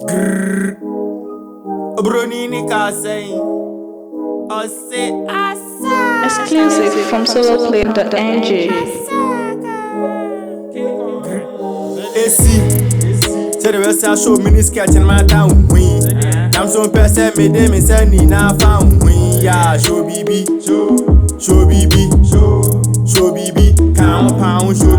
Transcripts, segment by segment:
Grrr. Bronini Kasei. Ose asa. Exclusive from soloplay.ng. Say the rest I show mini sketch in my town win. I'm so person me dem me say ni na found win. Yeah, show BB, show BB, show BB, count pound, show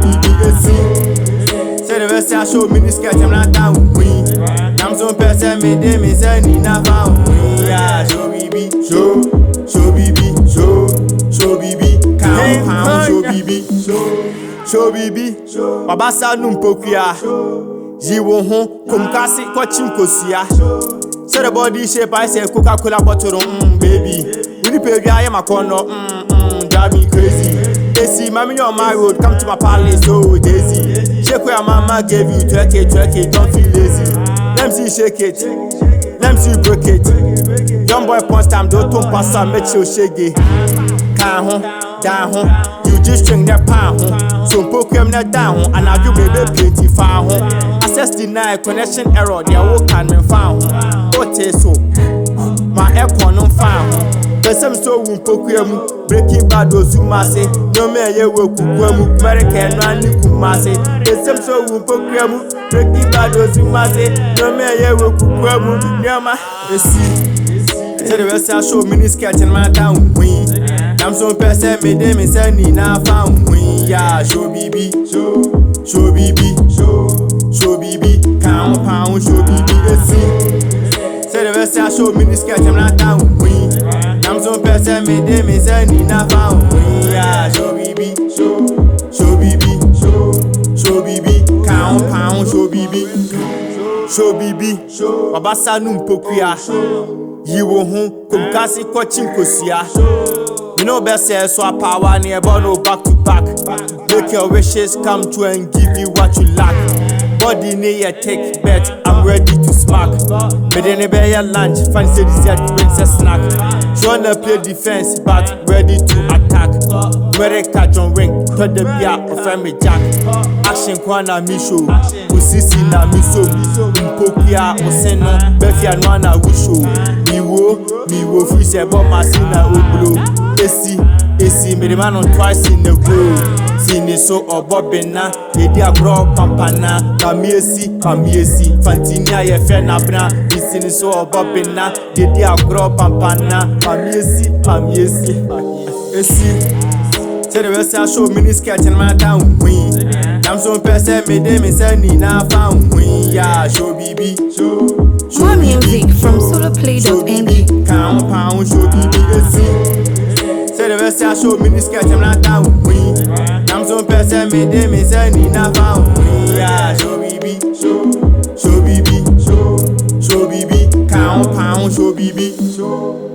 BB. Say the rest I show mini sketch in my town win. I'm so person me dem me say ni na found win. Yeah, show BB, show BB, show BB, count pound, show BB, show BB. Babasa numpokuya. Jiwo hon kumkasi kwa chimkosia. Say the body shape I say Coca-Cola bottle baby. Really pay I am a corner drive me crazy. They see mommy on my road come to my palace oh Daisy. Shake where mama gave you twerk it don't feel lazy. Let me see shake it, let me see break it. Young boy punch time don't pass up make you shake it. Can't hon, down hon. You just string that pound hon. So poke him that down hon. And I do baby pretty far hon. Access denied, connection error, they are all can be found. What is so? My aircon on found. Person so won't poke him, breaking bad those who must say, no man, you will cook American running Kumasi. Person so won't poke him, breaking bad those who must say, no man, you will cook Yama. Say the rest I show mini sketch in my town win. I'm so person me dem me say ni na found win. Yeah, show BB, show BB, show BB, count pound, show BB. Say the rest I show mini sketch in my town win. I'm so person me dem me say ni na found win. Yeah, show BB, show BB, show BB, count pound, show BB, show BB. Babasa numpokuya. Jiwo hon kumkasi kwa chimkosia. You know best say so power near no back to back. Make your wishes come true and give you what you lack. Body near take bet, I'm ready to smack. But then a bear lunch, fancy dessert, princess snack. Tryna play defense, but ready to attack. Where catch on ring, to the beer of family jack. Action kwana misho, usisi na miso. Mpokia oseno, befia nwana wisho. Miwo free se bo masina oblo. AC, me the man on twice in the row. Sini so obobina, edi agro pampana. Kamiesi, Fantinia ye fe na bra. Sini so obobina, edi agro pampana. Kamiesi. AC. Say the rest I show mini sketch in my town win. I'm so person me dem me say ni na found win. Yeah, show BB, More music from soloplay.ng. Count pound, show BB. Say the rest I show mini sketch in my town win. I'm so person me dem me say ni na found win. Yeah, show BB, show BB, count pound, show BB.